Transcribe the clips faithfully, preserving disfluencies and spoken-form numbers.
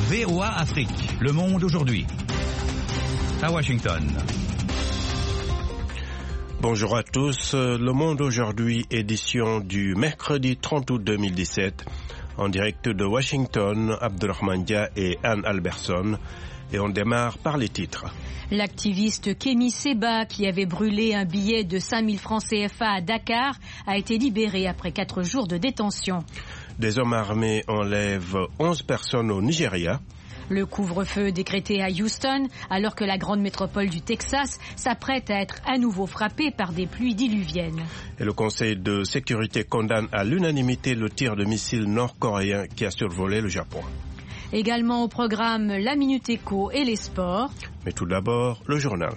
V O A Afrique, Le Monde aujourd'hui. À Washington. Bonjour à tous. Le Monde aujourd'hui, édition du mercredi trente août deux mille dix-sept. En direct de Washington, Abdelrahman Dia et Anne Alberson. Et on démarre par les titres. L'activiste Kémi Séba, qui avait brûlé un billet de cinq mille francs C F A à Dakar, a été libéré après quatre jours de détention. Des hommes armés enlèvent onze personnes au Nigeria. Le couvre-feu décrété à Houston, alors que la grande métropole du Texas s'apprête à être à nouveau frappée par des pluies diluviennes. Et le Conseil de sécurité condamne à l'unanimité le tir de missiles nord-coréen qui a survolé le Japon. Également au programme la Minute Éco et les sports. Mais tout d'abord, le journal.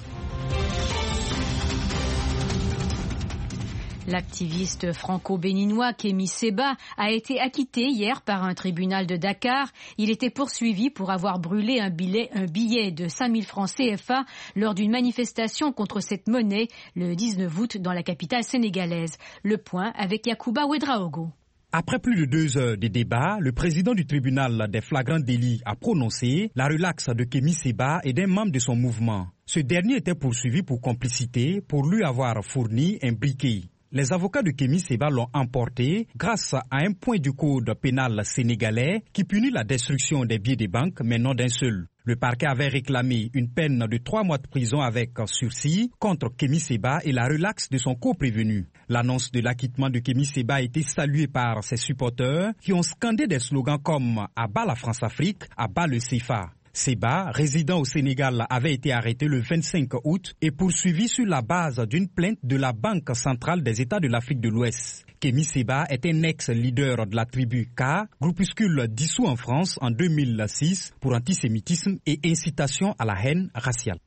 L'activiste franco-béninois Kémi Séba a été acquitté hier par un tribunal de Dakar. Il était poursuivi pour avoir brûlé un billet, un billet de cinq mille francs C F A lors d'une manifestation contre cette monnaie le dix-neuf août dans la capitale sénégalaise. Le point avec Yacouba Ouedraogo. Après plus de deux heures de débat, le président du tribunal des flagrants délits a prononcé la relaxe de Kémi Séba et d'un membre de son mouvement. Ce dernier était poursuivi pour complicité pour lui avoir fourni un briquet. Les avocats de Kémi Séba l'ont emporté grâce à un point du code pénal sénégalais qui punit la destruction des billets de banque, mais non d'un seul. Le parquet avait réclamé une peine de trois mois de prison avec sursis contre Kémi Séba et la relaxe de son co-prévenu. L'annonce de l'acquittement de Kémi Séba a été saluée par ses supporters qui ont scandé des slogans comme « À bas la France-Afrique, à bas le C F A ». Séba, résident au Sénégal, avait été arrêté le vingt-cinq août et poursuivi sur la base d'une plainte de la Banque centrale des États de l'Afrique de l'Ouest. Kémi Séba est un ex-leader de la tribu K, groupuscule dissous en France en deux mille six pour antisémitisme et incitation à la haine raciale.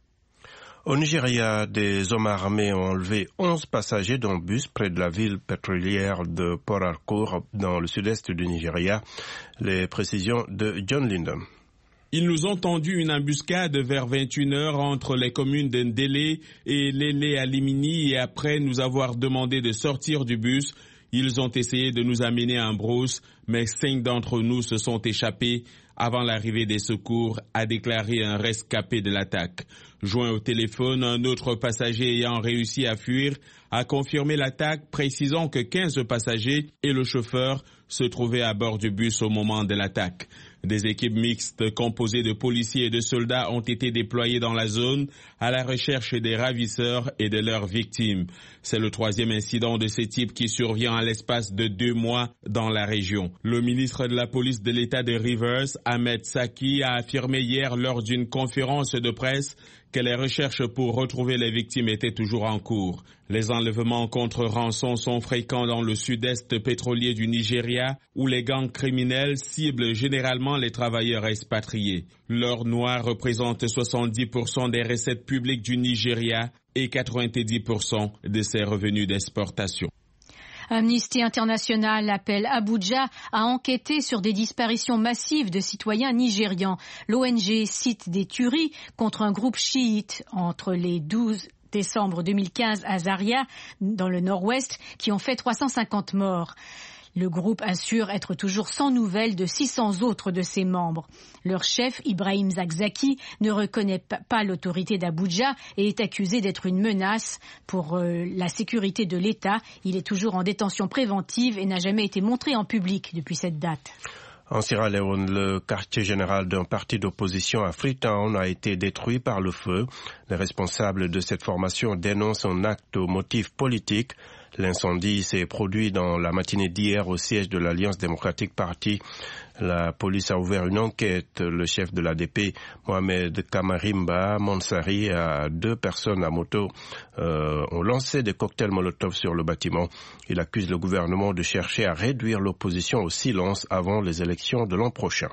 Au Nigeria, des hommes armés ont enlevé onze passagers d'un bus près de la ville pétrolière de Port Harcourt dans le sud-est du Nigeria. Les précisions de John Linden. Ils nous ont tendu une embuscade vers vingt et une heures entre les communes de Ndélé et Lélé-Alimini et après nous avoir demandé de sortir du bus, ils ont essayé de nous amener en brousse, mais cinq d'entre nous se sont échappés avant l'arrivée des secours, a déclaré un rescapé de l'attaque. Joint au téléphone, un autre passager ayant réussi à fuir a confirmé l'attaque, précisant que quinze passagers et le chauffeur se trouvaient à bord du bus au moment de l'attaque. Des équipes mixtes composées de policiers et de soldats ont été déployées dans la zone à la recherche des ravisseurs et de leurs victimes. C'est le troisième incident de ce type qui survient à l'espace de deux mois dans la région. Le ministre de la police de l'État de Rivers, Ahmed Saki, a affirmé hier lors d'une conférence de presse que les recherches pour retrouver les victimes étaient toujours en cours. Les enlèvements contre rançon sont fréquents dans le sud-est pétrolier du Nigeria, où les gangs criminels ciblent généralement les travailleurs expatriés. L'or noir représente soixante-dix pour cent des recettes publiques du Nigeria et quatre-vingt-dix pour cent de ses revenus d'exportation. Amnesty International appelle Abuja à enquêter sur des disparitions massives de citoyens nigérians. L'O N G cite des tueries contre un groupe chiite entre les douze décembre deux mille quinze à Zaria, dans le nord-ouest, qui ont fait trois cent cinquante morts. Le groupe assure être toujours sans nouvelles de six cents autres de ses membres. Leur chef, Ibrahim Zakzaki, ne reconnaît pas l'autorité d'Abuja et est accusé d'être une menace pour euh, la sécurité de l'État. Il est toujours en détention préventive et n'a jamais été montré en public depuis cette date. En Sierra Leone, le quartier général d'un parti d'opposition à Freetown a été détruit par le feu. Les responsables de cette formation dénoncent un acte au motif politique. L'incendie s'est produit dans la matinée d'hier au siège de l'Alliance démocratique party. La police a ouvert une enquête. Le chef de l'A D P, Mohamed Kamarimba Monsari, et deux personnes à moto euh, ont lancé des cocktails Molotov sur le bâtiment. Il accuse le gouvernement de chercher à réduire l'opposition au silence avant les élections de l'an prochain.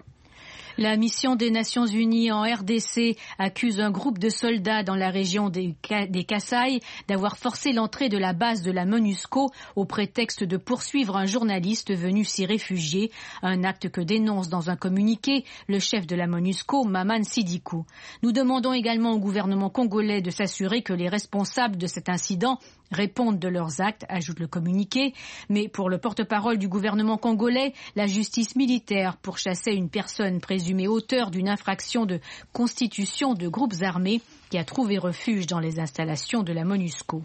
La mission des Nations Unies en R D C accuse un groupe de soldats dans la région des, des Kasaï d'avoir forcé l'entrée de la base de la MONUSCO au prétexte de poursuivre un journaliste venu s'y réfugier, un acte que dénonce dans un communiqué le chef de la MONUSCO, Maman Sidikou. Nous demandons également au gouvernement congolais de s'assurer que les responsables de cet incident répondent de leurs actes, ajoute le communiqué. Mais pour le porte-parole du gouvernement congolais, la justice militaire pourchassait une personne présumée présumé auteur d'une infraction de constitution de groupes armés qui a trouvé refuge dans les installations de la MONUSCO.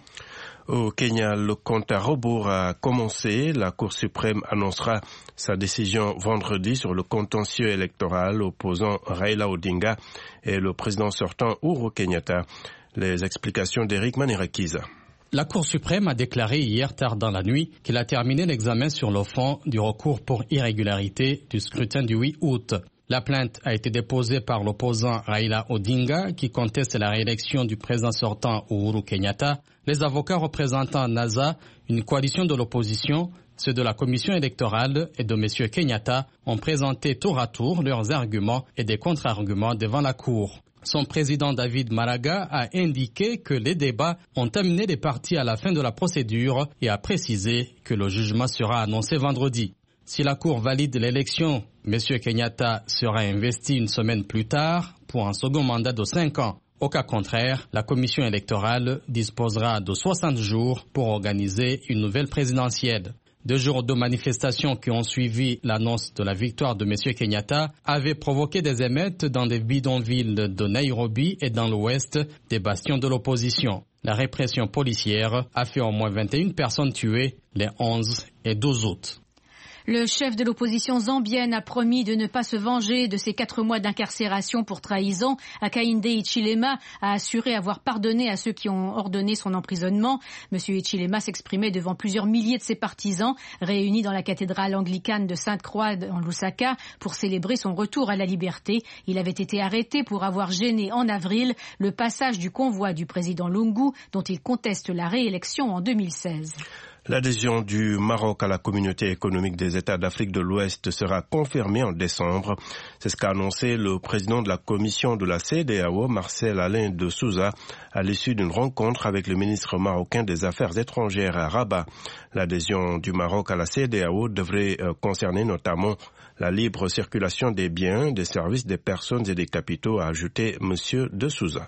Au Kenya, le compte à rebours a commencé. La Cour suprême annoncera sa décision vendredi sur le contentieux électoral opposant Raila Odinga et le président sortant Uhuru Kenyatta. Les explications d'Éric Manirakiza. La Cour suprême a déclaré hier tard dans la nuit qu'elle a terminé l'examen sur le fond du recours pour irrégularité du scrutin du huit août. La plainte a été déposée par l'opposant Raila Odinga qui conteste la réélection du président sortant Uhuru Kenyatta. Les avocats représentant NASA, une coalition de l'opposition, ceux de la commission électorale et de M. Kenyatta ont présenté tour à tour leurs arguments et des contre-arguments devant la Cour. Son président David Maraga a indiqué que les débats ont amené les parties à la fin de la procédure et a précisé que le jugement sera annoncé vendredi. Si la Cour valide l'élection, M. Kenyatta sera investi une semaine plus tard pour un second mandat de cinq ans. Au cas contraire, la commission électorale disposera de soixante jours pour organiser une nouvelle présidentielle. Deux jours de manifestations qui ont suivi l'annonce de la victoire de M. Kenyatta avaient provoqué des émeutes dans des bidonvilles de Nairobi et dans l'ouest des bastions de l'opposition. La répression policière a fait au moins vingt et une personnes tuées les onze et douze août. Le chef de l'opposition zambienne a promis de ne pas se venger de ses quatre mois d'incarcération pour trahison. Hakainde Hichilema a assuré avoir pardonné à ceux qui ont ordonné son emprisonnement. Monsieur Hichilema s'exprimait devant plusieurs milliers de ses partisans réunis dans la cathédrale anglicane de Sainte-Croix en Lusaka pour célébrer son retour à la liberté. Il avait été arrêté pour avoir gêné en avril le passage du convoi du président Lungu dont il conteste la réélection en deux mille seize. L'adhésion du Maroc à la communauté économique des États d'Afrique de l'Ouest sera confirmée en décembre. C'est ce qu'a annoncé le président de la commission de la C E D E A O, Marcel Alain de Souza, à l'issue d'une rencontre avec le ministre marocain des Affaires étrangères à Rabat. L'adhésion du Maroc à la C E D E A O devrait concerner notamment la libre circulation des biens, des services, des personnes et des capitaux, a ajouté M. de Souza.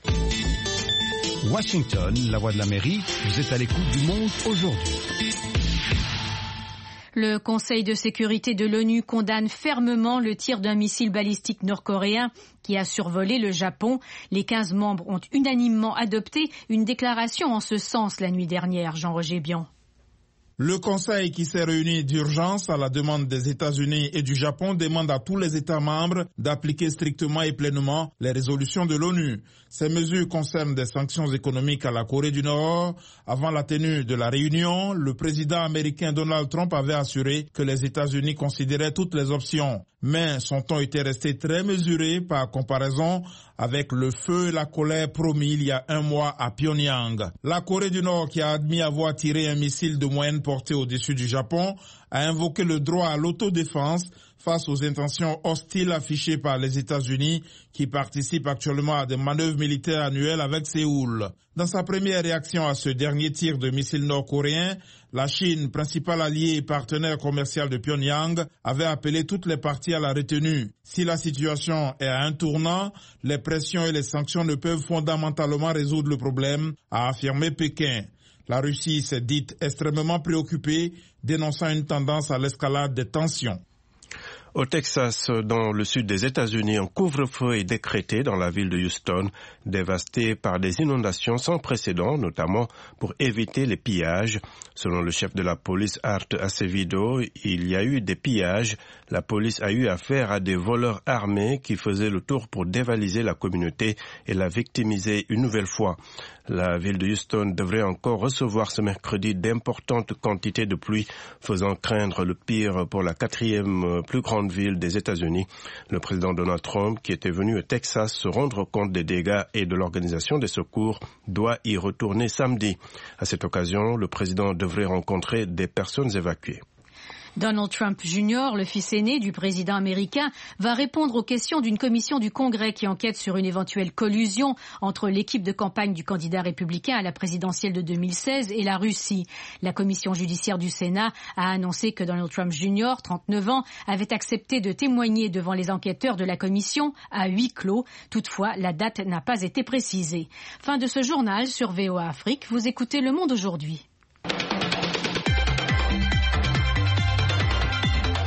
Washington, la voix de l'Amérique, vous êtes à l'écoute du monde aujourd'hui. Le Conseil de sécurité de l'ONU condamne fermement le tir d'un missile balistique nord-coréen qui a survolé le Japon. Les quinze membres ont unanimement adopté une déclaration en ce sens la nuit dernière, Jean-Roger Bian. Le Conseil qui s'est réuni d'urgence à la demande des États-Unis et du Japon demande à tous les États membres d'appliquer strictement et pleinement les résolutions de l'ONU. Ces mesures concernent des sanctions économiques à la Corée du Nord. Avant la tenue de la réunion, le président américain Donald Trump avait assuré que les États-Unis considéraient toutes les options. Mais son ton était resté très mesuré par comparaison avec le feu et la colère promis il y a un mois à Pyongyang. La Corée du Nord, qui a admis avoir tiré un missile de moyenne portée au-dessus du Japon, a invoqué le droit à l'autodéfense face aux intentions hostiles affichées par les États-Unis qui participent actuellement à des manœuvres militaires annuelles avec Séoul. Dans sa première réaction à ce dernier tir de missile nord-coréen, la Chine, principal allié et partenaire commercial de Pyongyang, avait appelé toutes les parties à la retenue. Si la situation est à un tournant, les pressions et les sanctions ne peuvent fondamentalement résoudre le problème, a affirmé Pékin. La Russie s'est dite extrêmement préoccupée, dénonçant une tendance à l'escalade des tensions. Au Texas, dans le sud des États-Unis, un couvre-feu est décrété dans la ville de Houston, dévastée par des inondations sans précédent, notamment pour éviter les pillages. Selon le chef de la police, Art Acevedo, il y a eu des pillages. La police a eu affaire à des voleurs armés qui faisaient le tour pour dévaliser la communauté et la victimiser une nouvelle fois. La ville de Houston devrait encore recevoir ce mercredi d'importantes quantités de pluie, faisant craindre le pire pour la quatrième plus grande ville des États-Unis. Le président Donald Trump, qui était venu au Texas se rendre compte des dégâts et de l'organisation des secours, doit y retourner samedi. À cette occasion, le président devrait rencontrer des personnes évacuées. Donald Trump junior, le fils aîné du président américain, va répondre aux questions d'une commission du Congrès qui enquête sur une éventuelle collusion entre l'équipe de campagne du candidat républicain à la présidentielle de deux mille seize et la Russie. La commission judiciaire du Sénat a annoncé que Donald Trump junior, trente-neuf ans, avait accepté de témoigner devant les enquêteurs de la commission à huis clos. Toutefois, la date n'a pas été précisée. Fin de ce journal sur V O A Afrique. Vous écoutez Le Monde aujourd'hui.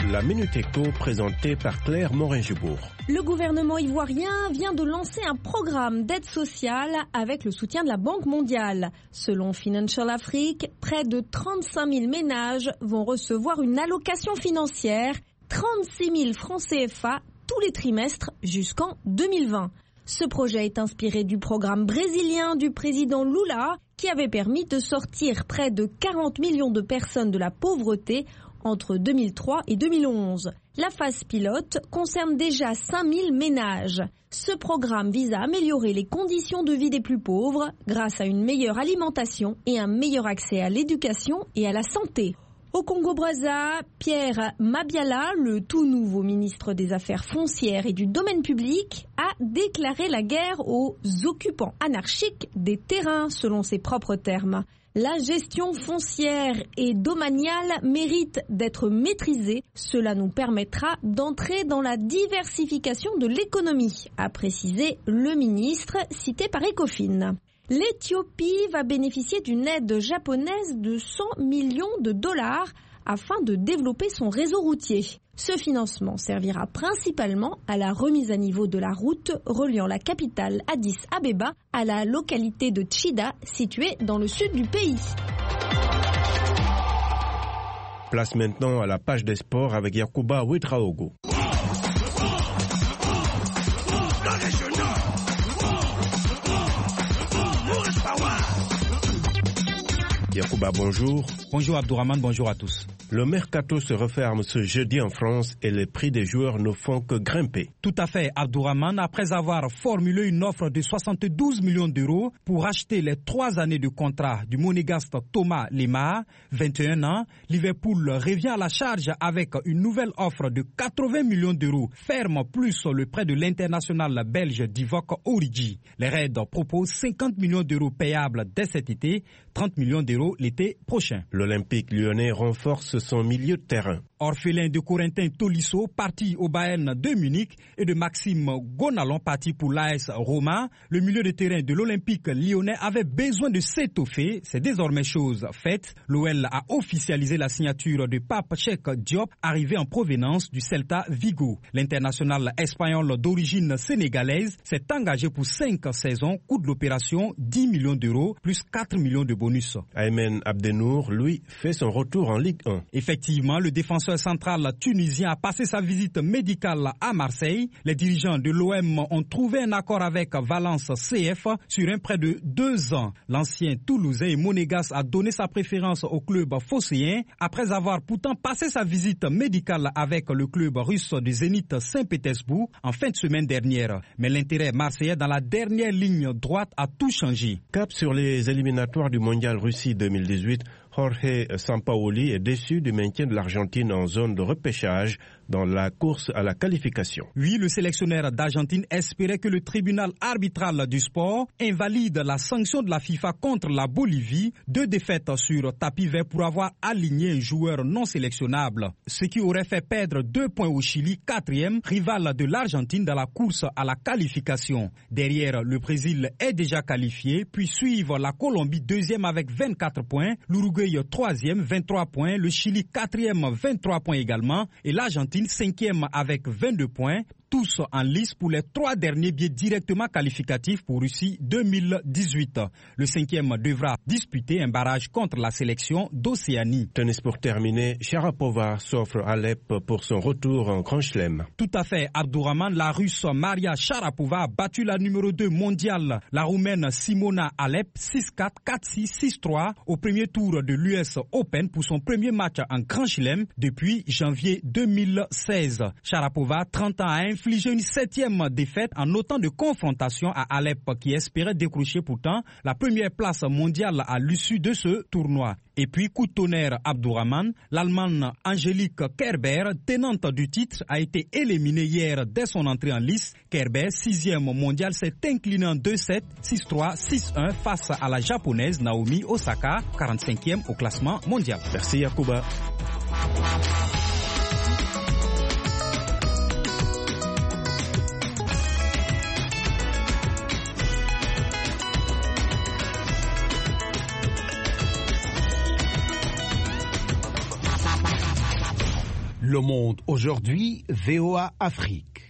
La Minute Éco présentée par Claire Morin-Jubourg. Le gouvernement ivoirien vient de lancer un programme d'aide sociale avec le soutien de la Banque mondiale. Selon Financial Afrique, près de trente-cinq mille ménages vont recevoir une allocation financière, trente-six mille francs C F A tous les trimestres jusqu'en deux mille vingt. Ce projet est inspiré du programme brésilien du président Lula qui avait permis de sortir près de quarante millions de personnes de la pauvreté entre deux mille trois et deux mille onze. La phase pilote concerne déjà cinq mille ménages. Ce programme vise à améliorer les conditions de vie des plus pauvres grâce à une meilleure alimentation et un meilleur accès à l'éducation et à la santé. Au Congo-Brazza, Pierre Mabiala, le tout nouveau ministre des Affaires foncières et du domaine public, a déclaré la guerre aux occupants anarchiques des terrains, selon ses propres termes. La gestion foncière et domaniale mérite d'être maîtrisée. Cela nous permettra d'entrer dans la diversification de l'économie, a précisé le ministre cité par Ecofin. L'Éthiopie va bénéficier d'une aide japonaise de cent millions de dollars afin de développer son réseau routier. Ce financement servira principalement à la remise à niveau de la route reliant la capitale Addis Abeba à la localité de Tchida, située dans le sud du pays. Place maintenant à la page des sports avec Yacouba Ouedraogo. Yacouba, bonjour. Bonjour Abdourahmane, bonjour à tous. Le mercato se referme ce jeudi en France et les prix des joueurs ne font que grimper. Tout à fait, Abdourahmane. Après avoir formulé une offre de soixante-douze millions d'euros pour acheter les trois années de contrat du monégasque Thomas Lemar, vingt et un ans, Liverpool revient à la charge avec une nouvelle offre de quatre-vingts millions d'euros, ferme plus le prêt de l'international belge Divock Origi. Les Reds proposent cinquante millions d'euros payables dès cet été, trente millions d'euros l'été prochain. L'Olympique lyonnais renforce son milieu de terrain. Orphelin de Corentin Tolisso, parti au Bayern de Munich, et de Maxime Gonalon, parti pour l'A S Roma, le milieu de terrain de l'Olympique lyonnais avait besoin de s'étoffer. C'est désormais chose faite. L'O L a officialisé la signature de Pape Cheikh Diop, arrivé en provenance du Celta Vigo. L'international espagnol d'origine sénégalaise s'est engagé pour cinq saisons, coût de l'opération dix millions d'euros, plus quatre millions de bonus. Aymen Abdenour, lui, fait son retour en Ligue un. Effectivement, le défenseur central tunisien a passé sa visite médicale à Marseille. Les dirigeants de l'O M ont trouvé un accord avec Valence C F sur un prêt de deux ans. L'ancien Toulousain et monégasque a donné sa préférence au club phocéen après avoir pourtant passé sa visite médicale avec le club russe du Zénith Saint-Pétersbourg en fin de semaine dernière. Mais l'intérêt marseillais dans la dernière ligne droite a tout changé. Cap sur les éliminatoires du Mondial Russie deux mille dix-huit. Jorge Sampaoli est déçu du maintien de l'Argentine en zone de repêchage dans la course à la qualification. Oui, le sélectionneur d'Argentine espérait que le tribunal arbitral du sport invalide la sanction de la FIFA contre la Bolivie, deux défaites sur tapis vert pour avoir aligné un joueur non sélectionnable, ce qui aurait fait perdre deux points au Chili, quatrième rival de l'Argentine dans la course à la qualification. Derrière, le Brésil est déjà qualifié, puis suivent la Colombie deuxième avec vingt-quatre points, l'Uruguay troisième, vingt-trois points, le Chili quatrième, vingt-trois points également, et l'Argentine cinquième avec vingt-deux points. Tous en lice pour les trois derniers billets directement qualificatifs pour Russie deux mille dix-huit. Le cinquième devra disputer un barrage contre la sélection d'Océanie. Tennis pour terminer, Sharapova s'offre à Alep pour son retour en Grand Chelem. Tout à fait, Abdourahmane, la Russe Maria Sharapova a battu la numéro deux mondiale, la Roumaine Simona Alep, six quatre, quatre six, six trois au premier tour de l'U S Open pour son premier match en Grand Chelem depuis janvier deux mille seize. Sharapova, trente ans, a infligé une septième défaite en autant de confrontations à Alep qui espérait décrocher pourtant la première place mondiale à l'issue de ce tournoi. Et puis, coup de tonnerre, Abdourahmane, l'Allemande Angélique Kerber, tenante du titre, a été éliminée hier dès son entrée en lice. Kerber, sixième mondiale, s'est inclinée en deux sept, six trois, six un face à la japonaise Naomi Osaka, quarante-cinquième au classement mondial. Merci Yacouba. Le Monde aujourd'hui, V O A Afrique.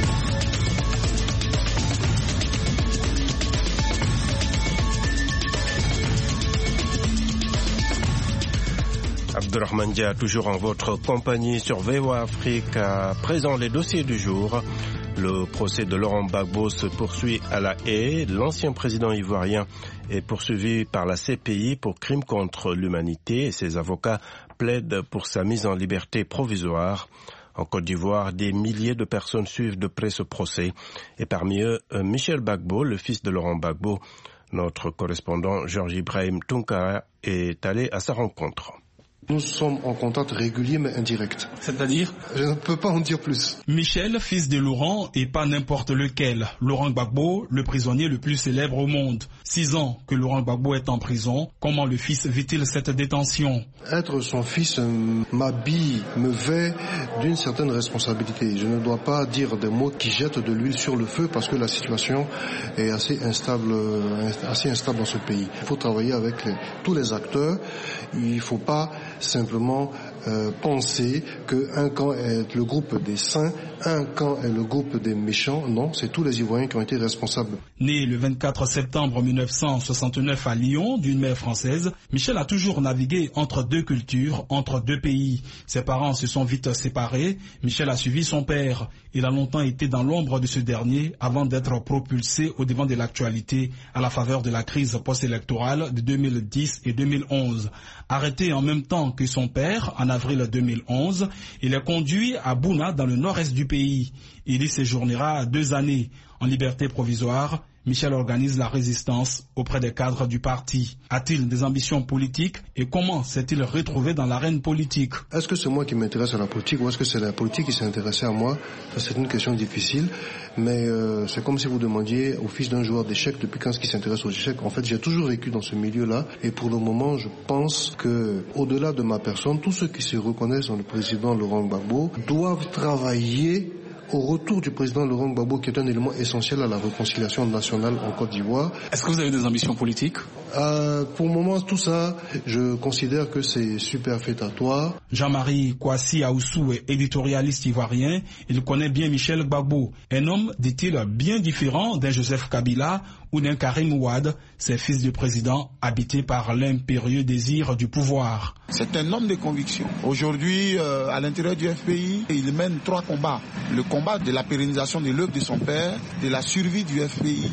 Abdelrahman Dia, toujours en votre compagnie sur V O A Afrique. À présent, les dossiers du jour. Le procès de Laurent Gbagbo se poursuit à La Haye. L'ancien président ivoirien est poursuivi par la C P I pour crimes contre l'humanité et ses avocats plaident pour sa mise en liberté provisoire. En Côte d'Ivoire, des milliers de personnes suivent de près ce procès et parmi eux, Michel Gbagbo, le fils de Laurent Gbagbo. Notre correspondant Georges Ibrahim Tunkara est allé à sa rencontre. Nous sommes en contact régulier mais indirect. C'est-à-dire ? Je ne peux pas en dire plus. Michel, fils de Laurent, et pas n'importe lequel. Laurent Gbagbo, le prisonnier le plus célèbre au monde. Six ans que Laurent Gbagbo est en prison. Comment le fils vit-il cette détention ? Être son fils m'habille, me vêt d'une certaine responsabilité. Je ne dois pas dire des mots qui jettent de l'huile sur le feu parce que la situation est assez instable, assez instable dans ce pays. Il faut travailler avec les, tous les acteurs. Il ne faut pas simplement euh, penser qu'un camp est le groupe des saints, un camp est le groupe des méchants. Non, c'est tous les Ivoiriens qui ont été responsables. Né le vingt-quatre septembre mille neuf cent soixante-neuf à Lyon, d'une mère française, Michel a toujours navigué entre deux cultures, entre deux pays. Ses parents se sont vite séparés. Michel a suivi son père. Il a longtemps été dans l'ombre de ce dernier avant d'être propulsé au devant de l'actualité à la faveur de la crise post-électorale de deux mille dix et deux mille onze. Arrêté en même temps que son père, en avril deux mille onze, il est conduit à Bouna, dans le nord-est du pays. Il y séjournera deux années. En liberté provisoire, Michel organise la résistance auprès des cadres du parti. A-t-il des ambitions politiques et comment s'est-il retrouvé dans l'arène politique ? Est-ce que c'est moi qui m'intéresse à la politique ou est-ce que c'est la politique qui s'est intéressée à moi ? Ça, c'est une question difficile, mais euh, c'est comme si vous demandiez au fils d'un joueur d'échecs depuis quand est-ce qu'il s'intéresse aux échecs. En fait, j'ai toujours vécu dans ce milieu-là et pour le moment, je pense que au-delà de ma personne, tous ceux qui se reconnaissent dans le président Laurent Gbagbo doivent travailler au retour du président Laurent Gbagbo, qui est un élément essentiel à la réconciliation nationale en Côte d'Ivoire. Est-ce que vous avez des ambitions politiques ? euh, Pour le moment, tout ça, je considère que c'est superfétatoire. Jean-Marie Kouassi Aoussou est éditorialiste ivoirien. Il connaît bien Michel Gbagbo. Un homme, dit-il, bien différent d'un Joseph Kabila ou d'un Karim Ouad, ses fils de président habités par l'impérieux désir du pouvoir. C'est un homme de conviction. Aujourd'hui, euh, à l'intérieur du F P I, il mène trois combats. Le combat de la pérennisation de l'œuvre de son père, de la survie du F P I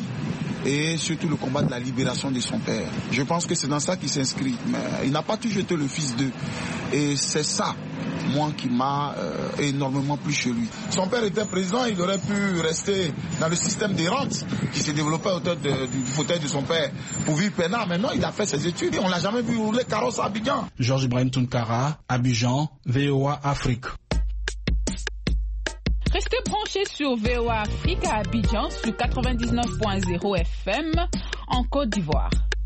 et surtout le combat de la libération de son père. Je pense que c'est dans ça qu'il s'inscrit. Mais il n'a pas toujours été le fils d'eux. Et c'est ça, moi, qui m'a euh, énormément plu chez lui. Son père était président, il aurait pu rester dans le système des rentes qui s'est développé autour de, du, du fauteuil de son père pour vivre peinard. Maintenant, il a fait ses études et on l'a jamais vu rouler carrosse à Abidjan. Georges Ibrahim Tunkara, Abidjan, V O A Afrique. Restez branchés sur V O A Afrique à Abidjan sur quatre-vingt-dix-neuf point zéro F M en Côte d'Ivoire.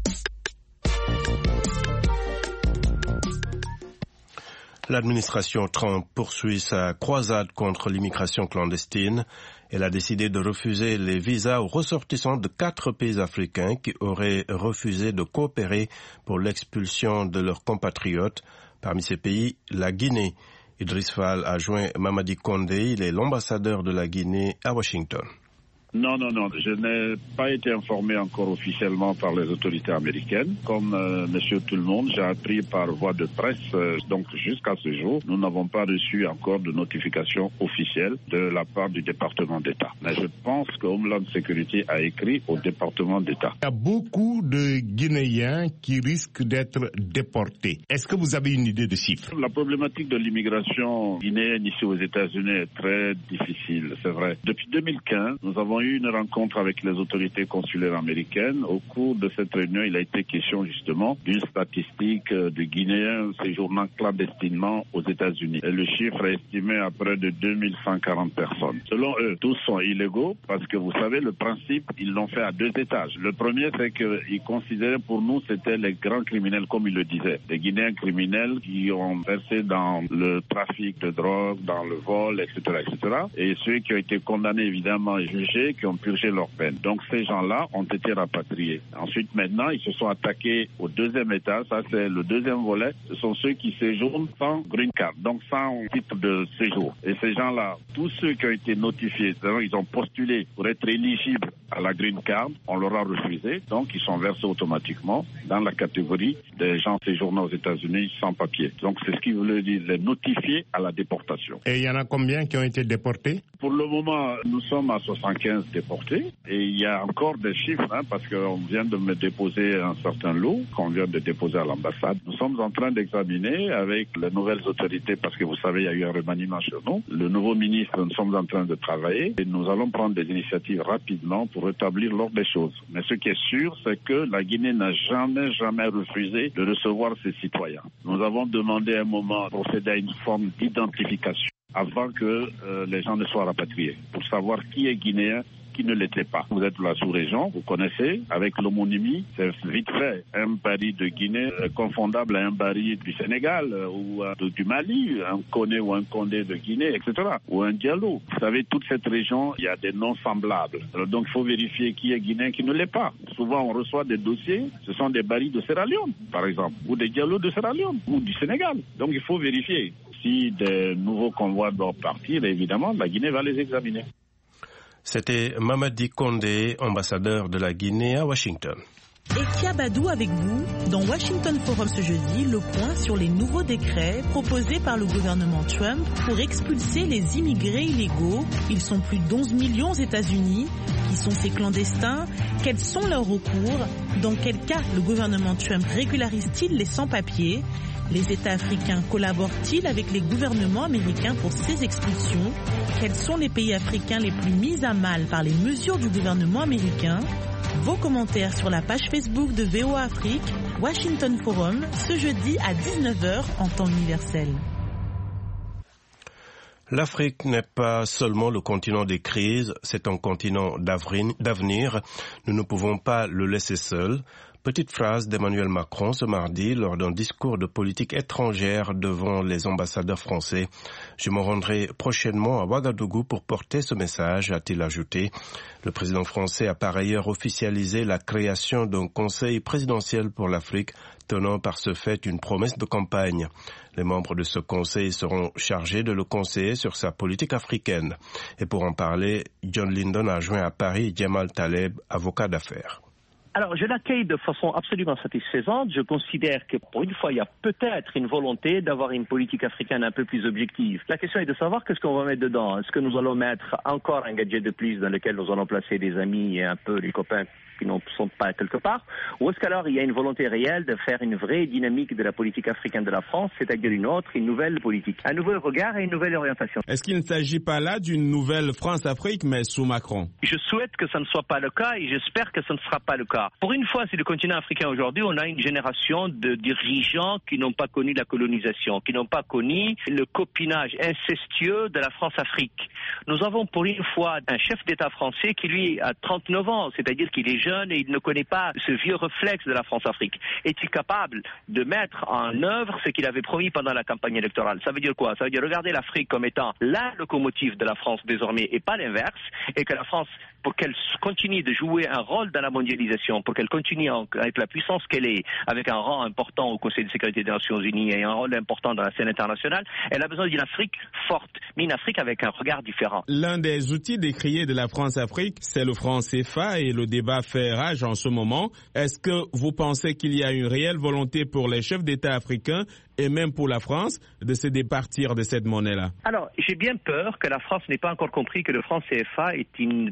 L'administration Trump poursuit sa croisade contre l'immigration clandestine. Elle a décidé de refuser les visas aux ressortissants de quatre pays africains qui auraient refusé de coopérer pour l'expulsion de leurs compatriotes. Parmi ces pays, la Guinée. Idriss Fall a joint Mamadi Condé, il est l'ambassadeur de la Guinée à Washington. Non, non, non, je n'ai pas été informé encore officiellement par les autorités américaines. Comme euh, monsieur tout le monde, j'ai appris par voie de presse. Euh, donc jusqu'à ce jour, nous n'avons pas reçu encore de notification officielle de la part du département d'État. Mais je pense que Homeland Security a écrit au département d'État. Il y a beaucoup de Guinéens qui risquent d'être déportés. Est-ce que vous avez une idée de chiffres? La problématique de l'immigration guinéenne ici aux États-Unis est très difficile, c'est vrai. Depuis deux mille quinze, nous avons eu une rencontre avec les autorités consulaires américaines. Au cours de cette réunion, il a été question justement d'une statistique de Guinéens séjournant clandestinement aux États-Unis. Et le chiffre est estimé à près de deux mille cent quarante personnes. Selon eux, tous sont illégaux, parce que vous savez, le principe, ils l'ont fait à deux étages. Le premier, c'est qu'ils considéraient pour nous, c'était les grands criminels, comme ils le disaient. Des Guinéens criminels qui ont versé dans le trafic de drogue, dans le vol, et cetera, et cetera. Et ceux qui ont été condamnés, évidemment, et jugés, qui ont purgé leur peine. Donc ces gens-là ont été rapatriés. Ensuite, maintenant, ils se sont attaqués au deuxième étage. Ça, c'est le deuxième volet. Ce sont ceux qui séjournent sans green card, donc sans titre de séjour. Et ces gens-là, tous ceux qui ont été notifiés, ils ont postulé pour être éligibles à la green card, on leur a refusé. Donc, ils sont versés automatiquement dans la catégorie des gens séjournant aux États-Unis sans papier. Donc, c'est ce qui veut dire les notifier à la déportation. Et il y en a combien qui ont été déportés? Pour le moment, nous sommes à soixante-quinze déportés. Et il y a encore des chiffres, hein, parce qu'on vient de me déposer un certain lot qu'on vient de déposer à l'ambassade. Nous sommes en train d'examiner avec les nouvelles autorités, parce que vous savez, il y a eu un remaniement chez nous. Le nouveau ministre, nous sommes en train de travailler et nous allons prendre des initiatives rapidement pour rétablir l'ordre des choses. Mais ce qui est sûr, c'est que la Guinée n'a jamais, jamais refusé de recevoir ses citoyens. Nous avons demandé à un moment de procéder à une forme d'identification avant que euh, les gens ne soient rapatriés, pour savoir qui est guinéen, qui ne l'était pas. Vous êtes de la sous-région, vous connaissez, avec l'homonymie, c'est vite fait. Un baril de Guinée est confondable à un baril du Sénégal euh, ou euh, du Mali, un Koné ou un Condé de Guinée, et cetera. Ou un Diallo. Vous savez, toute cette région, il y a des noms semblables. Alors, donc, il faut vérifier qui est guinéen, qui ne l'est pas. Souvent, on reçoit des dossiers, ce sont des barils de Sierra Leone, par exemple, ou des Diallo de Sierra Leone, ou du Sénégal. Donc, il faut vérifier. Si des nouveaux convois doivent partir, évidemment, la Guinée va les examiner. C'était Mamadi Condé, ambassadeur de la Guinée à Washington. Et Kiabadou avec vous dans Washington Forum ce jeudi, le point sur les nouveaux décrets proposés par le gouvernement Trump pour expulser les immigrés illégaux. Ils sont plus d'onze millions aux États-Unis. Qui sont ces clandestins? Quels sont leurs recours? Dans quel cas le gouvernement Trump régularise-t-il les sans-papiers? Les États africains collaborent-ils avec les gouvernements américains pour ces expulsions? Quels sont les pays africains les plus mis à mal par les mesures du gouvernement américain? Vos commentaires sur la page Facebook de V O A Afrique, Washington Forum, ce jeudi à dix-neuf heures en temps universel. L'Afrique n'est pas seulement le continent des crises, c'est un continent d'avenir. Nous ne pouvons pas le laisser seul. Petite phrase d'Emmanuel Macron ce mardi lors d'un discours de politique étrangère devant les ambassadeurs français. Je me rendrai prochainement à Ouagadougou pour porter ce message, a-t-il ajouté. Le président français a par ailleurs officialisé la création d'un conseil présidentiel pour l'Afrique, tenant par ce fait une promesse de campagne. Les membres de ce conseil seront chargés de le conseiller sur sa politique africaine. Et pour en parler, John Lyndon a joint à Paris Djemal Taleb, avocat d'affaires. Alors, je l'accueille de façon absolument satisfaisante. Je considère que, pour une fois, il y a peut-être une volonté d'avoir une politique africaine un peu plus objective. La question est de savoir qu'est-ce qu'on va mettre dedans. Est-ce que nous allons mettre encore un gadget de plus dans lequel nous allons placer des amis et un peu les copains qui ne sont pas quelque part? Ou est-ce qu'alors il y a une volonté réelle de faire une vraie dynamique de la politique africaine de la France, c'est-à-dire une autre, une nouvelle politique, un nouvel regard et une nouvelle orientation? Est-ce qu'il ne s'agit pas là d'une nouvelle France-Afrique, mais sous Macron? Je souhaite que ça ne soit pas le cas et j'espère que ça ne sera pas le cas. Pour une fois, c'est le continent africain aujourd'hui, on a une génération de dirigeants qui n'ont pas connu la colonisation, qui n'ont pas connu le copinage incestueux de la France-Afrique. Nous avons pour une fois un chef d'État français qui, lui, a trente-neuf ans, c'est-à-dire qu'il est jeune et il ne connaît pas ce vieux réflexe de la France-Afrique. Est-il capable de mettre en œuvre ce qu'il avait promis pendant la campagne électorale? Ça veut dire quoi? Ça veut dire regarder l'Afrique comme étant la locomotive de la France désormais et pas l'inverse, et que la France, pour qu'elle continue de jouer un rôle dans la mondialisation, pour qu'elle continue à être la puissance qu'elle est, avec un rang important au Conseil de sécurité des Nations Unies et un rôle important dans la scène internationale, elle a besoin d'une Afrique forte, mais une Afrique avec un regard différent. L'un des outils décriés de la France-Afrique, c'est le franc C F A et le débat fait rage en ce moment. Est-ce que vous pensez qu'il y a une réelle volonté pour les chefs d'État africains et même pour la France de se départir de cette monnaie-là? Alors, j'ai bien peur que la France n'ait pas encore compris que le franc C F A est une donnée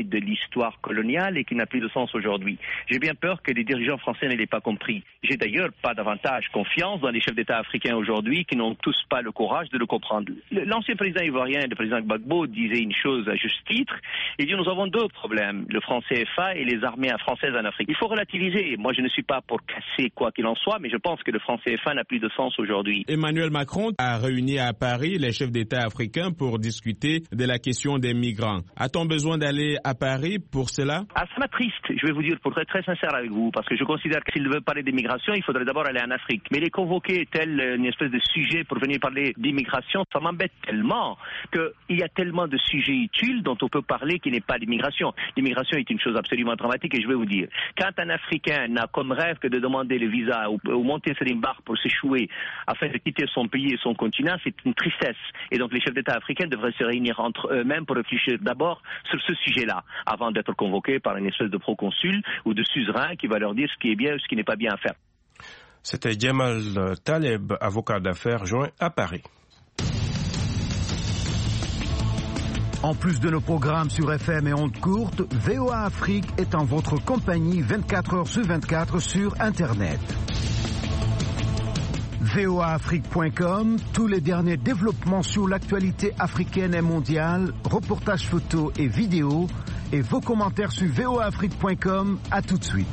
parler de l'histoire coloniale et qui n'a plus de sens aujourd'hui. J'ai bien peur que les dirigeants français ne l'aient pas compris. J'ai d'ailleurs pas davantage confiance dans les chefs d'État africains aujourd'hui qui n'ont tous pas le courage de le comprendre. L'ancien président ivoirien, le président Gbagbo, disait une chose à juste titre. Il dit nous avons deux problèmes, le franc C F A et les armées françaises en Afrique. Il faut relativiser. Moi, je ne suis pas pour casser quoi qu'il en soit, mais je pense que le franc C F A n'a plus de sens aujourd'hui. Emmanuel Macron a réuni à Paris les chefs d'État africains pour discuter de la question des migrants. A-t-on besoin d'aller à Paris pour cela? Ah, ça m'attriste, je vais vous dire, pour être très sincère avec vous, parce que je considère que s'il veut parler d'immigration, il faudrait d'abord aller en Afrique. Mais les convoquer tel une espèce de sujet pour venir parler d'immigration, ça m'embête tellement qu'il y a tellement de sujets utiles dont on peut parler qui n'est pas l'immigration. L'immigration est une chose absolument dramatique et je vais vous dire, quand un Africain n'a comme rêve que de demander le visa ou, ou monter sur une barque pour s'échouer afin de quitter son pays et son continent, c'est une tristesse. Et donc les chefs d'État africains devraient se réunir entre eux-mêmes pour réfléchir d'abord sur ce sujet-là, avant d'être convoqués par une espèce de proconsul ou de suzerain qui va leur dire ce qui est bien ou ce qui n'est pas bien à faire. C'était Djemal Taleb, avocat d'affaires joint à Paris. En plus de nos programmes sur F M et ondes courtes, V O A Afrique est en votre compagnie vingt-quatre heures sur vingt-quatre sur Internet. V O A Afrique point com, tous les derniers développements sur l'actualité africaine et mondiale, reportages photos et vidéos, et vos commentaires sur V O A Afrique point com. À tout de suite.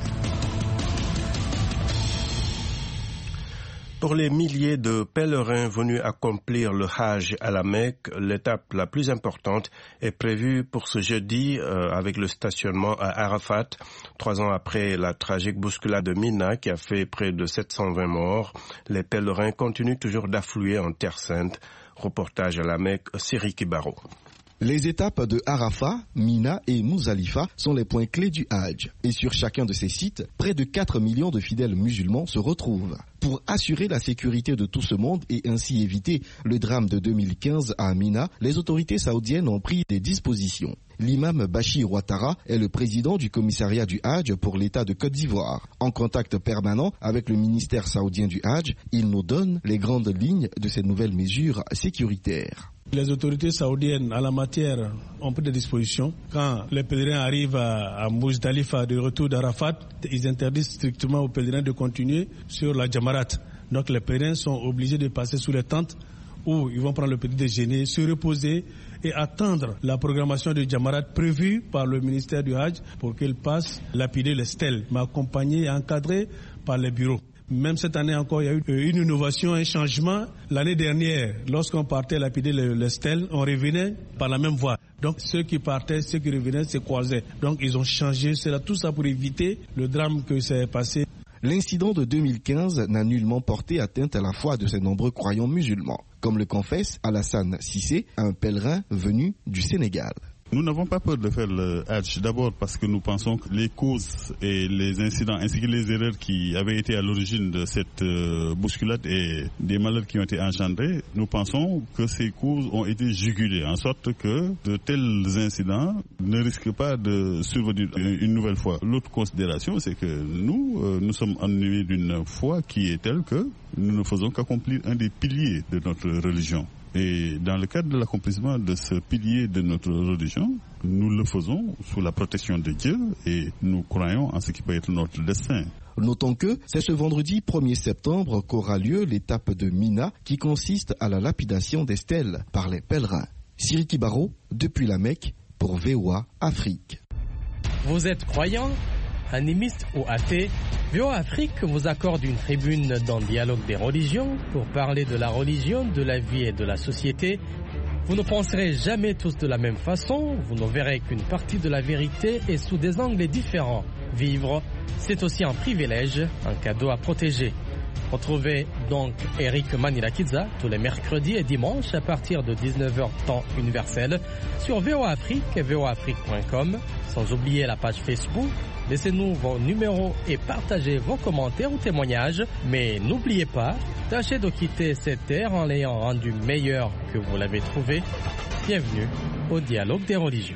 Pour les milliers de pèlerins venus accomplir le Hajj à la Mecque, l'étape la plus importante est prévue pour ce jeudi euh, avec le stationnement à Arafat. Trois ans après la tragique bousculade de Mina qui a fait près de sept cent vingt morts, les pèlerins continuent toujours d'affluer en Terre Sainte. Reportage à la Mecque, Siriki Baro. Les étapes de Arafat, Mina et Mouzalifa sont les points clés du Hajj. Et sur chacun de ces sites, près de quatre millions de fidèles musulmans se retrouvent. Pour assurer la sécurité de tout ce monde et ainsi éviter le drame de deux mille quinze à Mina, les autorités saoudiennes ont pris des dispositions. L'imam Bachir Ouattara est le président du commissariat du Hajj pour l'État de Côte d'Ivoire. En contact permanent avec le ministère saoudien du Hajj, il nous donne les grandes lignes de ces nouvelles mesures sécuritaires. Les autorités saoudiennes en la matière ont pris des dispositions. Quand les pèlerins arrivent à, à Mousdalifa de retour d'Arafat, ils interdisent strictement aux pèlerins de continuer sur la Jamarat. Donc les pèlerins sont obligés de passer sous les tentes où ils vont prendre le petit déjeuner, se reposer et attendre la programmation de Jamarat prévue par le ministère du Hajj pour qu'ils passent lapider les stèles, mais accompagnés et encadrés par les bureaux. Même cette année encore, il y a eu une innovation, un changement. L'année dernière, lorsqu'on partait lapider les, les stèles, on revenait par la même voie. Donc ceux qui partaient, ceux qui revenaient se croisaient. Donc ils ont changé. C'est là tout ça pour éviter le drame que s'est passé. L'incident de deux mille quinze n'a nullement porté atteinte à la foi de ces nombreux croyants musulmans, comme le confesse Alassane Cissé, un pèlerin venu du Sénégal. Nous n'avons pas peur de faire le Hajj, d'abord parce que nous pensons que les causes et les incidents ainsi que les erreurs qui avaient été à l'origine de cette euh, bousculade et des malheurs qui ont été engendrés, nous pensons que ces causes ont été jugulées, en sorte que de tels incidents ne risquent pas de survenir une nouvelle fois. L'autre considération, c'est que nous, euh, nous sommes animés d'une foi qui est telle que nous ne faisons qu'accomplir un des piliers de notre religion. Et dans le cadre de l'accomplissement de ce pilier de notre religion, nous le faisons sous la protection de Dieu et nous croyons en ce qui peut être notre destin. Notons que c'est ce vendredi premier septembre qu'aura lieu l'étape de Mina qui consiste à la lapidation des stèles par les pèlerins. Siriki Baro, depuis la Mecque, pour V O A Afrique. Vous êtes croyant, animiste ou athée, V O A Afrique vous accorde une tribune dans le dialogue des religions pour parler de la religion, de la vie et de la société. Vous ne penserez jamais tous de la même façon, vous ne verrez qu'une partie de la vérité et sous des angles différents. Vivre, c'est aussi un privilège, un cadeau à protéger. Retrouvez donc Eric Manilakiza tous les mercredis et dimanches à partir de dix-neuf heures temps universel sur V O A Afrique et V O A Afrique point com, sans oublier la page Facebook. Laissez-nous vos numéros et partagez vos commentaires ou témoignages. Mais n'oubliez pas, tâchez de quitter cette terre en l'ayant rendue meilleure que vous l'avez trouvée. Bienvenue au dialogue des religions.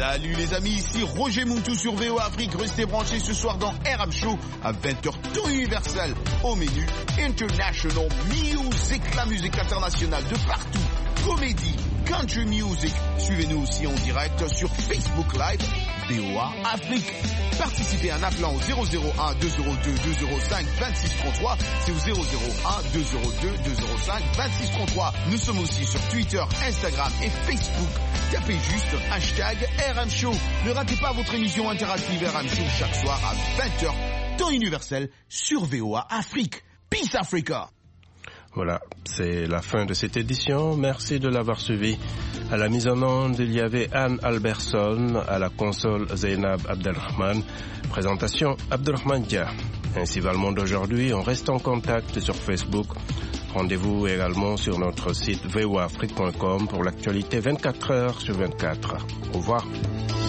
Salut les amis, ici Roger Muntou sur V O A Afrique. Restez branchés ce soir dans R M Show à vingt heures temps universel. Au menu, International Music, la musique internationale de partout. Comédie, country music. Suivez-nous aussi en direct sur Facebook Live, V O A Afrique. Participez en appelant au zéro zéro un deux zéro deux deux zéro cinq vingt-six trente-trois. C'est au zéro zéro un deux zéro deux deux zéro cinq vingt-six trente-trois. Nous sommes aussi sur Twitter, Instagram et Facebook. Tapez juste hashtag R M Show. Ne ratez pas votre émission interactive R M Show chaque soir à vingt heures, temps universel, sur V O A Afrique. Peace Africa. Voilà, c'est la fin de cette édition. Merci de l'avoir suivi. À la mise en onde, il y avait Anne Alberson, à la console Zainab Abdelrahman. Présentation Abdelrahman Dia. Ainsi va le monde aujourd'hui. On reste en contact sur Facebook. Rendez-vous également sur notre site v o a afrique point com pour l'actualité vingt-quatre heures sur vingt-quatre. Au revoir.